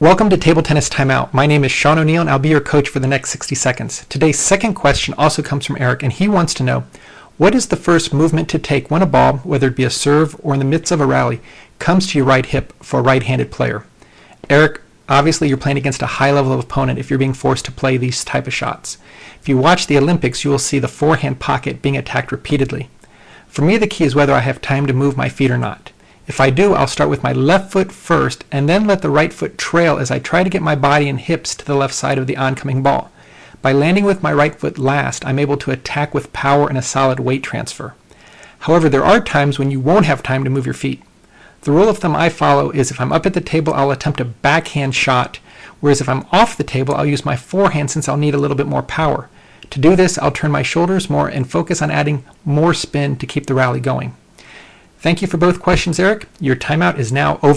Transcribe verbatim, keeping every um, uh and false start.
Welcome to Table Tennis Timeout. My name is Sean O'Neill and I'll be your coach for the next sixty seconds. Today's second question also comes from Eric, and he wants to know, what is the first movement to take when a ball, whether it be a serve or in the midst of a rally, comes to your right hip for a right-handed player? Eric, obviously you're playing against a high-level opponent if you're being forced to play these type of shots. If you watch the Olympics, you will see the forehand pocket being attacked repeatedly. For me, the key is whether I have time to move my feet or not. If I do, I'll start with my left foot first and then let the right foot trail as I try to get my body and hips to the left side of the oncoming ball. By landing with my right foot last, I'm able to attack with power and a solid weight transfer. However, there are times when you won't have time to move your feet. The rule of thumb I follow is if I'm up at the table, I'll attempt a backhand shot, whereas if I'm off the table, I'll use my forehand since I'll need a little bit more power. To do this, I'll turn my shoulders more and focus on adding more spin to keep the rally going. Thank you for both questions, Eric. Your timeout is now over.